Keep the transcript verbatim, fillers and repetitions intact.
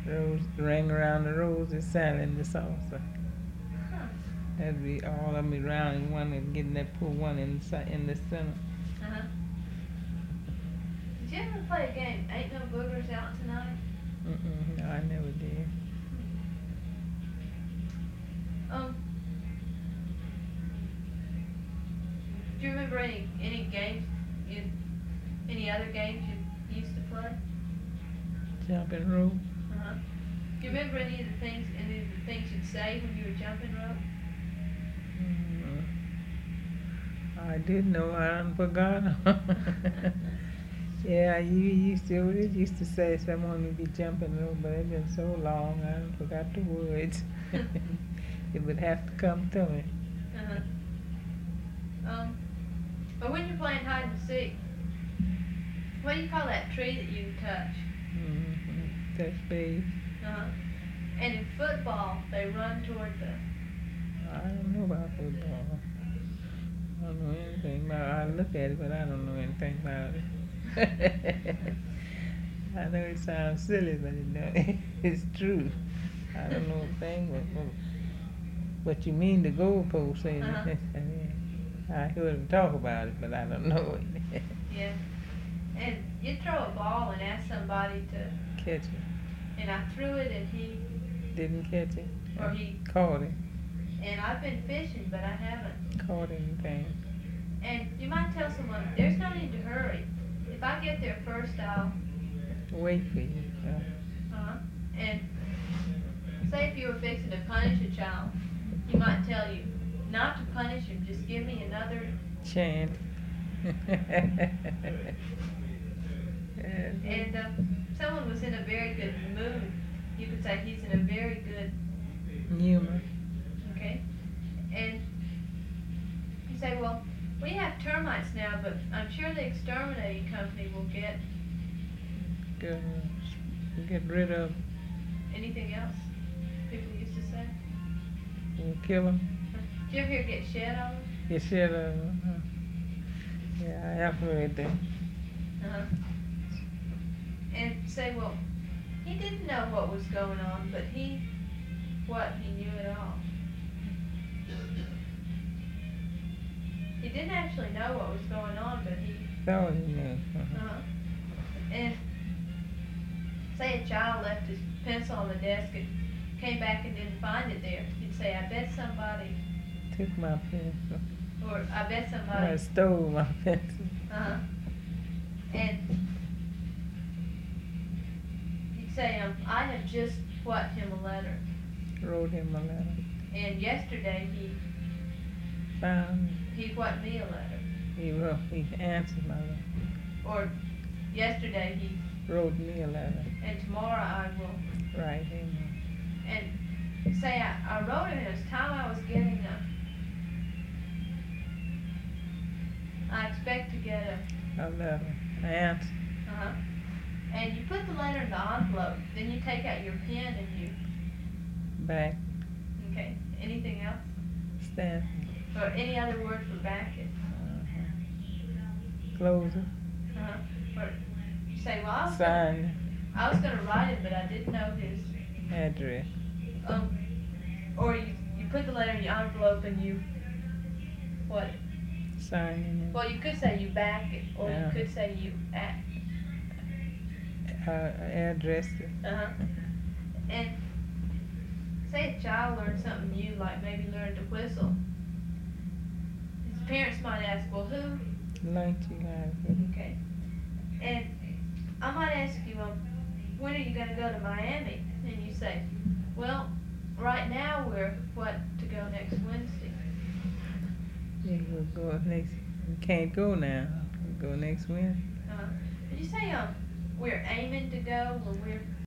Rose, ring around the rosy, selling the salsa. Huh. That'd be all of them around and one and getting that poor one in the, ce- in the center. Uh-huh. Did you ever play a game, Ain't No Boogers Out Tonight? Mm-mm, no, I never did. Um, do you remember any any games you any other games you used to play? Jumping rope. Uh-huh. Do you remember any of the things any of the things you'd say when you were jumping rope? Mm, I did know, I done forgot. Yeah, you used to always used to say someone would be jumping rope, but it's been so long I done forgot the words. It would have to come to me. Uh-huh. Um, but when you're playing hide and seek, what do you call that tree that you touch? Mm-hmm. Touch base. Uh-huh. And in football, they run toward the. I don't know about football. I don't know anything about it. I look at it, but I don't know anything about it. I know it sounds silly, but it don't, it's true. I don't know a thing but what you mean the goalpost ain't Uh-huh. it? I heard him talk about it, but I don't know it. Yeah. And you throw a ball and ask somebody to. Catch it. And I threw it and he. Didn't catch it. Or he. Caught it. And I've been fishing, but I haven't. Caught anything. And you might tell someone, there's no need to hurry. If I get there first, I'll. Wait for you. Uh-huh. And say if you were fixing to punish a child, he might tell you not to punish him, just give me another chance. And uh, someone was in a very good mood. You could say he's in a very good humor. Okay. And you say, well, we have termites now, but I'm sure the exterminating company will get. Good. Get rid of. Anything else? People used to say. We'll kill them. Did you ever hear get shed on them? Get shed on them. Uh-huh. Yeah, I have heard that. Uh-huh. And say, well, he didn't know what was going on, but he, what, he knew it all. He didn't actually know what was going on, but he. Thought he knew. Uh-huh. Uh-huh. And say a child left his pencil on the desk and came back and didn't find it there. He'd say, I bet somebody. Took my pencil. Or I bet somebody. I stole my pencil. Uh-huh. And he'd say, um, I have just what him a letter. Wrote him a letter. And yesterday he found he what me a letter. He wrote he answered my letter. Or yesterday he wrote me a letter. And tomorrow I will write him. And say I, I wrote him, it was time I was getting a I expect to get a a letter. An answer. Uh-huh. And you put the letter in the envelope, then you take out your pen and you back. Okay. Anything else? Stamp. Or any other word for back it? Uh-huh. Close it. Uh-huh. Or you say, well, I was sign. Gonna, I was going to write it, but I didn't know his address. Um. Or you you put the letter in your envelope and you what? Sign it. Well, you could say you back it, or yeah. you could say you at. Uh, address it. Uh-huh. And say a child learned something new, like maybe learned to whistle. His parents might ask, well, who? Learned you how to. Okay. And I might ask you, um, when are you going to go to Miami? And you say, well, right now we're, what, to go next Wednesday? Yeah, we'll go next, we can't go now. We'll go next Wednesday. Uh-huh. Did you say, um, we're aiming to go, or we're